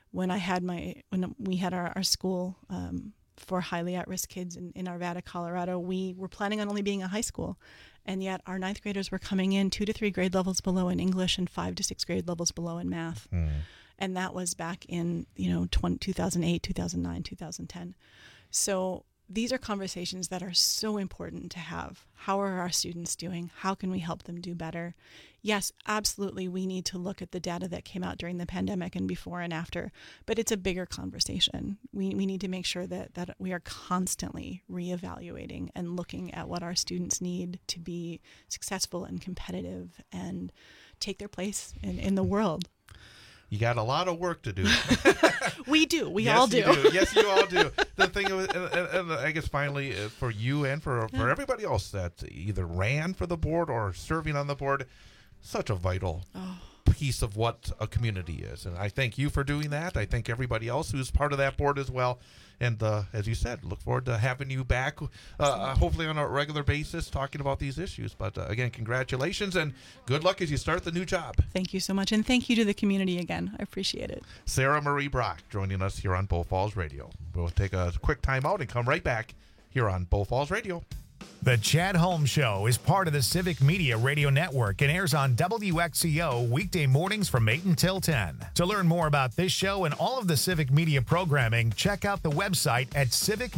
we had our school for highly at-risk kids in Arvada, Colorado, we were planning on only being a high school, and yet our 9th graders were coming in 2 to 3 grade levels below in English and 5 to 6 grade levels below in math. And that was back in 2008, 2009, 2010. So these are conversations that are so important to have. How are our students doing? How can we help them do better? Yes, absolutely, we need to look at the data that came out during the pandemic and before and after, but it's a bigger conversation. We need to make sure that we are constantly reevaluating and looking at what our students need to be successful and competitive and take their place in the world. You got a lot of work to do. We do. We yes, all do. Yes, you all do. The thing, and I guess finally for you and for everybody else that either ran for the board or serving on the board, such a vital piece of what a community is. And I thank you for doing that. I thank everybody else who's part of that board as well. And as you said, look forward to having you back, hopefully on a regular basis, talking about these issues. But again, congratulations and good luck as you start the new job. Thank you so much. And thank you to the community again. I appreciate it. Sarah Marie Brock joining us here on Bow Falls Radio. We'll take a quick time out and come right back here on Bow Falls Radio. The Chad Holmes Show is part of the Civic Media Radio Network and airs on WXCO weekday mornings from 8 until 10. To learn more about this show and all of the Civic Media programming, check out the website at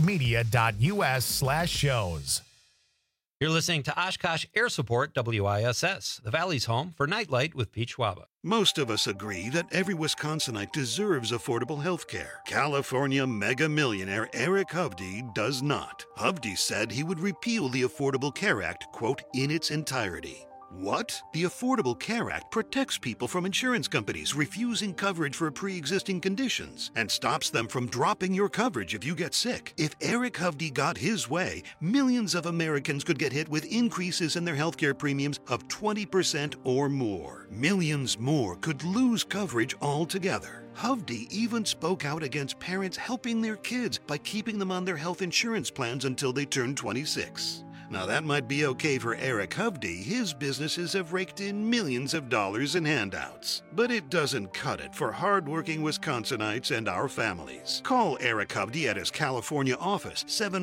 civicmedia.us/shows. You're listening to Oshkosh Air Support WISS, the Valley's home for Nightlight with Pete Schwaba. Most of us agree that every Wisconsinite deserves affordable health care. California mega millionaire Eric Hovde does not. Hovde said he would repeal the Affordable Care Act, quote, in its entirety. What? The Affordable Care Act protects people from insurance companies refusing coverage for pre-existing conditions and stops them from dropping your coverage if you get sick. If Eric Hovde got his way, millions of Americans could get hit with increases in their healthcare premiums of 20% or more. Millions more could lose coverage altogether. Hovde even spoke out against parents helping their kids by keeping them on their health insurance plans until they turn 26. Now that might be okay for Eric Hovde. His businesses have raked in millions of dollars in handouts. But it doesn't cut it for hardworking Wisconsinites and our families. Call Eric Hovde at his California office,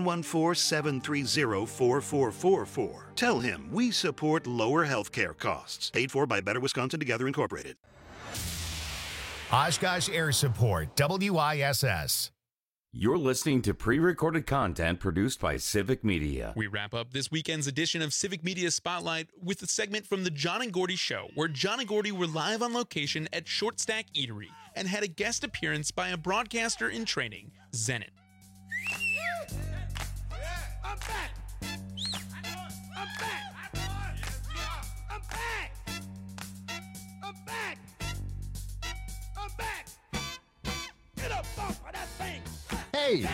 714-730-4444. Tell him we support lower health care costs. Paid for by Better Wisconsin Together Incorporated. Oshkosh Air Support, WISS. You're listening to pre-recorded content produced by Civic Media. We wrap up this weekend's edition of Civic Media Spotlight with a segment from the John and Gordy Show, where John and Gordy were live on location at Short Stack Eatery and had a guest appearance by a broadcaster in training, Zenit. I'm back! I'm back! I'm back! I'm back! I'm back! Get up off of that thing! Hey!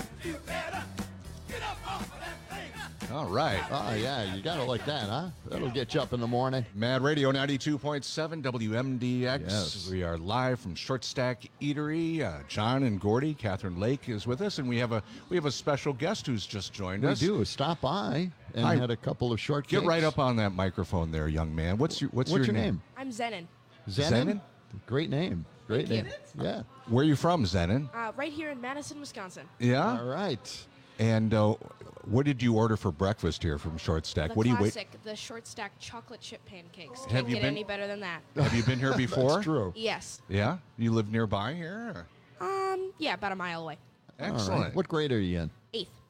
All right. Oh, yeah, you got it like that, huh? That'll get you up in the morning. Mad Radio 92.7 WMDX. Yes. We are live from Short Stack Eatery. John and Gordy, Catherine Lake is with us, and we have a special guest who's just joined us. We do. Stop by and had a couple of short Get cakes. right up on that microphone there, young man. What's your name? I'm Zenon. Zenon? Great name. Great name. Yeah. Where are you from, Zenon? Right here in Madison, Wisconsin. Yeah? All right. And what did you order for breakfast here from Short Stack? The classic, the Short Stack chocolate chip pancakes. Can't get any better than that. Have you been here before? That's true. Yes. Yeah? You live nearby here? Yeah, about a mile away. Excellent. All right. What grade are you in? 8th.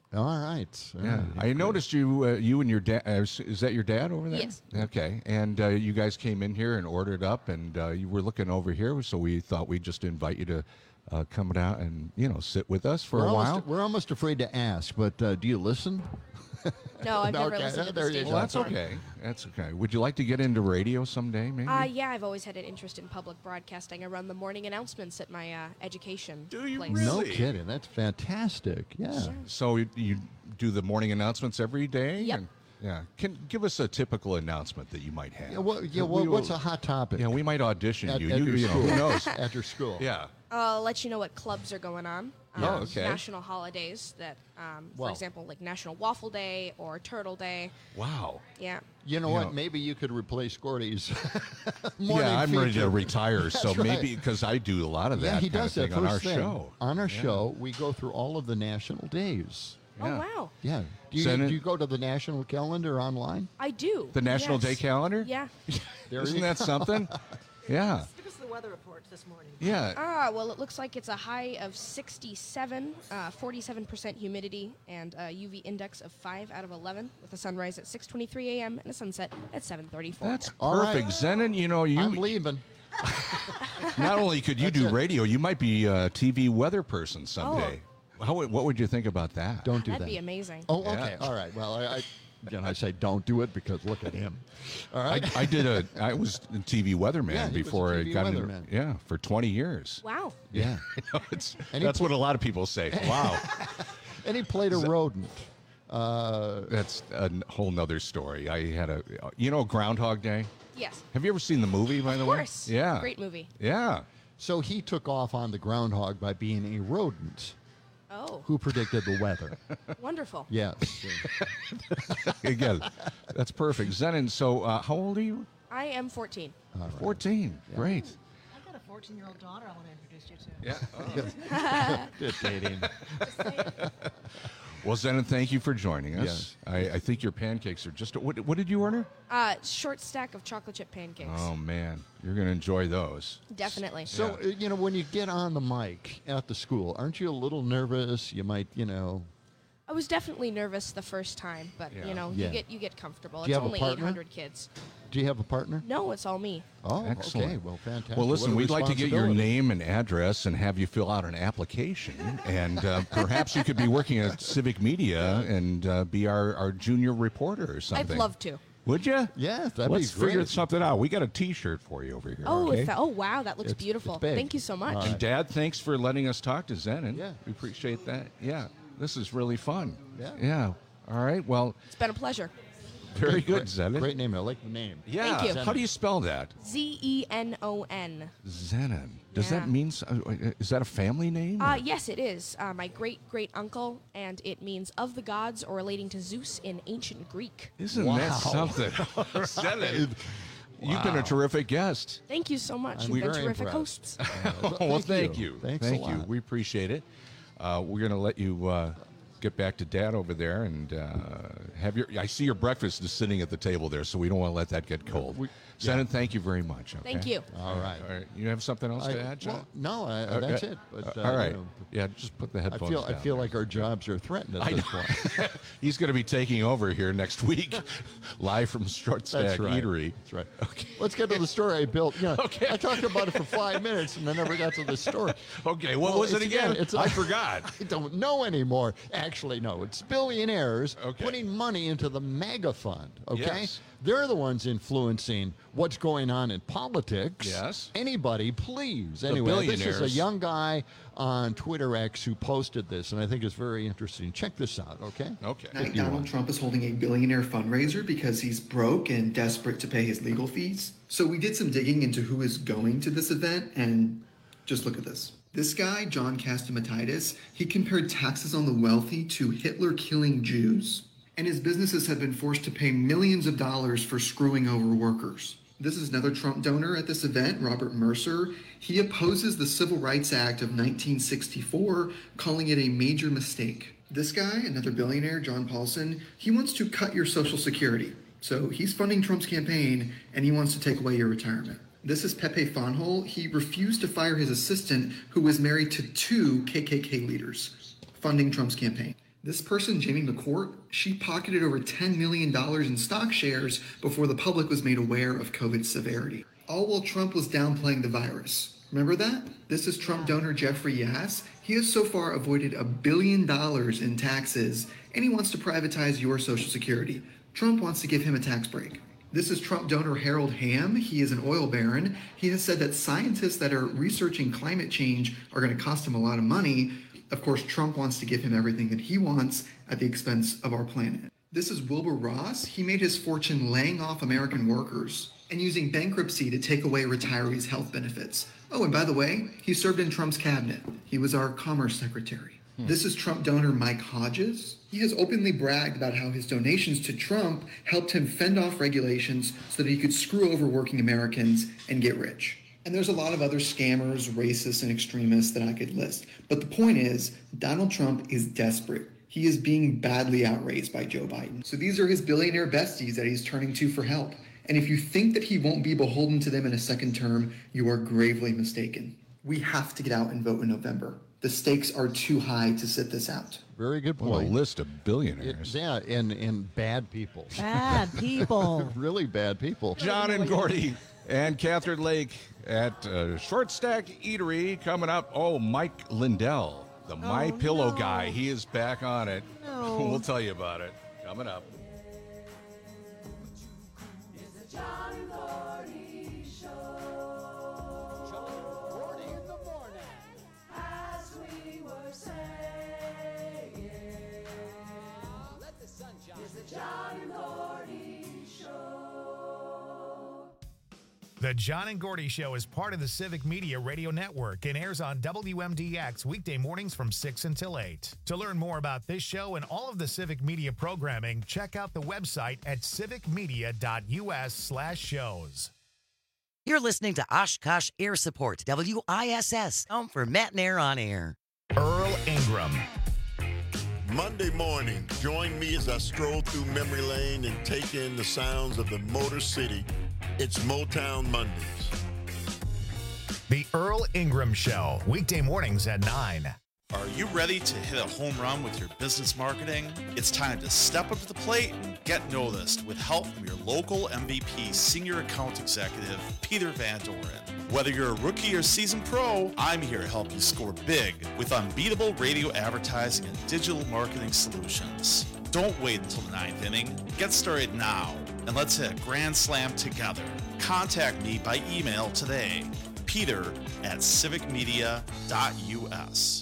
All right. Yeah, I noticed you. You and your dad. Is that your dad over there? Yes. Okay. And you guys came in here and ordered up, and you were looking over here, so we thought we'd just invite you to come down and sit with us for a while. We're almost afraid to ask, but do you listen? No, I've never Okay, listened to there the you station. Well, that's okay. That's okay. Would you like to get into radio someday, maybe? Yeah, I've always had an interest in public broadcasting. I run the morning announcements at my education place. No kidding. That's fantastic. Yeah. So you do the morning announcements every day? Yep. Yeah. Give us a typical announcement that you might have. What's a hot topic? Yeah, we might audition At you. your You know, school. who knows? At your school. Yeah. I'll let you know what clubs are going on. Oh, okay. National holidays that, for Well. example, like National Waffle Day or Turtle Day. Wow. Yeah. You know what? Maybe you could replace Gordy's morning Yeah, I'm ready to feature. retire, so That's right. maybe because I do a lot of that Yeah, he kind does of that thing on first our thing. show. On our Yeah. show, we go through all of the national days. Oh, wow. Yeah. Do you go to the national calendar online? I do. The National yes. Day calendar? Yeah. Isn't that something? Yeah. Give us the weather report this morning. Yeah. Well, it looks like it's a high of 67, 47% humidity, and a UV index of 5 out of 11, with a sunrise at 6:23 a.m. and a sunset at 7:34. That's All right. perfect. Zenon, I'm leaving. not only could you do radio, you might be a TV weather person someday. What would you think about that? Don't do That'd that. be amazing. Oh, okay. All right. Well, I say don't do it because look at him. All right. I was a TV weatherman Yeah, he was a before I TV got into weatherman. for 20 years. Wow. Yeah. That's what a lot of people say. Wow. And he played a rodent. That's a whole nother story. I had Groundhog Day? Yes. Have you ever seen the movie, by the way? Of course. Yeah. Great movie. Yeah. So he took off on the groundhog by being a rodent. Oh. Who predicted the weather? Wonderful. Yes. Again, that's perfect. Zenon, so how old are you? I am 14. 14. Great. I've got a 14-year-old daughter I want to introduce you to. Yeah. Good dating. Well, Zenon, thank you for joining us. Yes. I think your pancakes are just... What did you order? Short stack of chocolate chip pancakes. Oh, man. You're going to enjoy those. Definitely. So, when you get on the mic at the school, aren't you a little nervous? You might, I was definitely nervous the first time, but Yeah. you get comfortable. Do you It's have a only partner? 800 kids. Do you have a partner? No, it's all me. Oh, Excellent. okay. Well, fantastic. Well, listen, What a we'd like to get your responsibility. name and address and have you fill out an application. And perhaps you could be working at Civic Media and be our junior reporter or something. I'd love to. Would you? Yeah, that'd Let's be great. figure something out. We got a T-shirt for you over here. Oh, okay? Wow, that looks beautiful. it's big. Thank you so much. And Dad, thanks for letting us talk to Zenon. Yeah. We appreciate that. Yeah, this is really fun. Yeah. Yeah. All right. Well, It's been a pleasure. very good, Great, Zenon. great name. I like the name. Yeah. Thank you. How do you spell that? Zenon. Zenon. Does Yeah. that mean? Is that a family name? Yes, it is. My great uncle, and it means of the gods or relating to Zeus in ancient Greek. Isn't Wow. that something? Zenon, you've been a terrific guest. Thank you so much. I'm You've been very terrific impressed. hosts. Well, thank you. Thanks a Thank you. lot. We appreciate it. We're going to let you get back to Dad over there and have your. I see your breakfast is sitting at the table there, so we don't want to let that get cold. Zenon, thank you very much. Okay? Thank you. All right. All right. You have something else to add, John? Well, no, that's it. But, all right. you know, Yeah, just put the I headphones feel down. I feel like our jobs are threatened at this point. He's going to be taking over here next week, live from Short Stack That's right. Eatery. That's right. Okay. Let's get to the story I built. I talked about it for 5 minutes and I never got to the story. Okay, what was it again? I forgot. I don't know anymore. Actually, no. It's billionaires putting money into the MAGA fund. Okay, Yes. they're the ones influencing what's going on in politics. Yes. Anybody, please. The Anyway, this is a billionaires. young guy on Twitter X who posted this, and I think it's very interesting. Check this out. Okay. Okay. Donald Trump is holding a billionaire fundraiser because he's broke and desperate to pay his legal fees. So we did some digging into who is going to this event, and just look at this. This guy, John Catsimatidis, he compared taxes on the wealthy to Hitler killing Jews. And his businesses have been forced to pay millions of dollars for screwing over workers. This is another Trump donor at this event, Robert Mercer. He opposes the Civil Rights Act of 1964, calling it a major mistake. This guy, another billionaire, John Paulson, he wants to cut your Social Security. So he's funding Trump's campaign, and he wants to take away your retirement. This is Pepe Fonhol. He refused to fire his assistant, who was married to 2 KKK leaders, funding Trump's campaign. This person, Jamie McCourt, she pocketed over $10 million in stock shares before the public was made aware of COVID's severity. All while Trump was downplaying the virus. Remember that? This is Trump donor Jeffrey Yass. He has so far avoided $1 billion in taxes, and he wants to privatize your Social Security. Trump wants to give him a tax break. This is Trump donor Harold Hamm. He is an oil baron. He has said that scientists that are researching climate change are going to cost him a lot of money. Of course, Trump wants to give him everything that he wants at the expense of our planet. This is Wilbur Ross. He made his fortune laying off American workers and using bankruptcy to take away retirees' health benefits. Oh, and by the way, he served in Trump's cabinet. He was our commerce secretary. This is Trump donor Mike Hodges. He has openly bragged about how his donations to Trump helped him fend off regulations so that he could screw over working Americans and get rich. And there's a lot of other scammers, racists, and extremists that I could list. But the point is, Donald Trump is desperate. He is being badly outraised by Joe Biden. So these are his billionaire besties that he's turning to for help. And if you think that he won't be beholden to them in a second term, you are gravely mistaken. We have to get out and vote in November. The stakes are too high to sit this out. Very good point. Well, a list of billionaires. And bad people. Bad people. Really bad people. John and Gordy and Catherine Lake at Short Stack Eatery coming up. Oh, Mike Lindell, the My Pillow guy. He is back on it. No. We'll tell you about it coming up. John and Gordy Show. John and Gordy in the morning. As we were saying. Let the sun shine. It's the John and Gordy Show. The John and Gordy Show is part of the Civic Media Radio Network and airs on WMDX weekday mornings from 6 until 8. To learn more about this show and all of the Civic Media programming, check out the website at civicmedia.us/shows. You're listening to Oshkosh Air Support, WISS, home for Matt and Air on Air. Earl Ingram. Monday morning, join me as I stroll through memory lane and take in the sounds of the Motor City. It's Motown Mondays. The Earl Ingram Show, weekday mornings at 9. Are you ready to hit a home run with your business marketing? It's time to step up to the plate and get noticed with help from your local MVP Senior Account Executive, Peter Van Doren. Whether you're a rookie or seasoned pro, I'm here to help you score big with unbeatable radio advertising and digital marketing solutions. Don't wait until the 9th inning. Get started now, and let's hit a grand slam together. Contact me by email today, peter@civicmedia.us.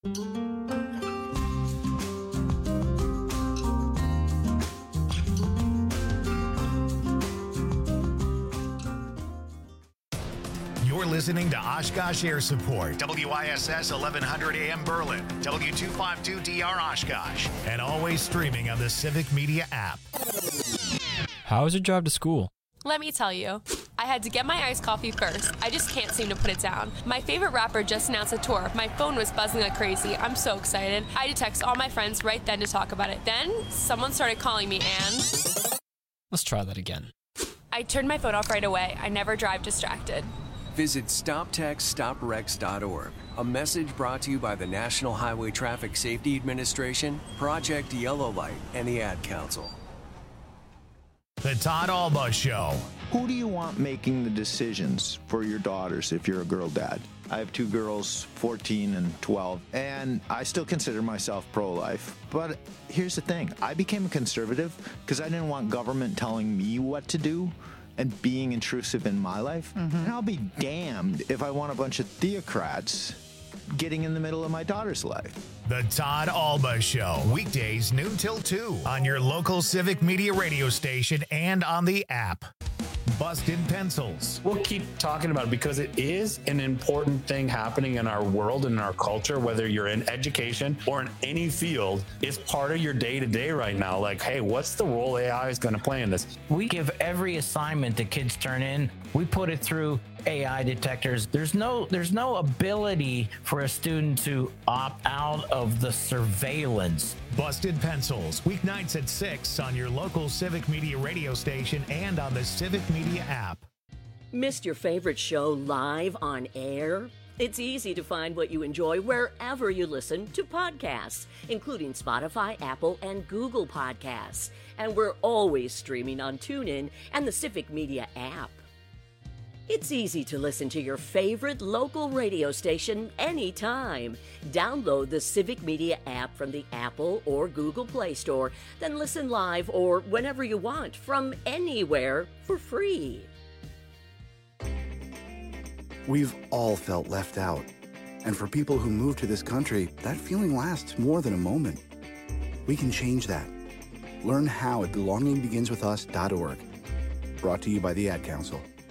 You're listening to Oshkosh Air Support, WISS 1100 AM Berlin, W252DR Oshkosh, and always streaming on the Civic Media app. How was your drive to school? Let me tell you, I had to get my iced coffee first. I just can't seem to put it down. My favorite rapper just announced a tour. My phone was buzzing like crazy. I'm so excited. I had to text all my friends right then to talk about it. Then, someone started calling me and... Let's try that again. I turned my phone off right away. I never drive distracted. Visit StopTextStopWrecks.org. A message brought to you by the National Highway Traffic Safety Administration, Project Yellow Light, and the Ad Council. The Todd Alba Show. Who do you want making the decisions for your daughters if you're a girl dad? I have two girls, 14 and 12, and I still consider myself pro-life. But here's the thing. I became a conservative because I didn't want government telling me what to do and being intrusive in my life. And I'll be damned if I want a bunch of theocrats getting in the middle of my daughter's life. The Todd Alba Show, weekdays noon till 2 on your local Civic Media radio station and on the app. Busted Pencils. We'll keep talking about it because it is an important thing happening in our world and in our culture, whether you're in education or in any field. It's part of your day-to-day right now. Like, hey, what's the role AI is going to play in this? We give every assignment that kids turn in, we put it through AI detectors. There's no ability for a student to opt out of the surveillance. Busted Pencils, weeknights at 6 on your local Civic Media radio station and on the Civic Media app. Missed your favorite show live on air? It's easy to find what you enjoy wherever you listen to podcasts, including Spotify, Apple, and Google Podcasts. And we're always streaming on TuneIn and the Civic Media app. It's easy to listen to your favorite local radio station anytime. Download the Civic Media app from the Apple or Google Play Store, then listen live or whenever you want from anywhere for free. We've all felt left out. And for people who move to this country, that feeling lasts more than a moment. We can change that. Learn how at belongingbeginswithus.org. Brought to you by the Ad Council.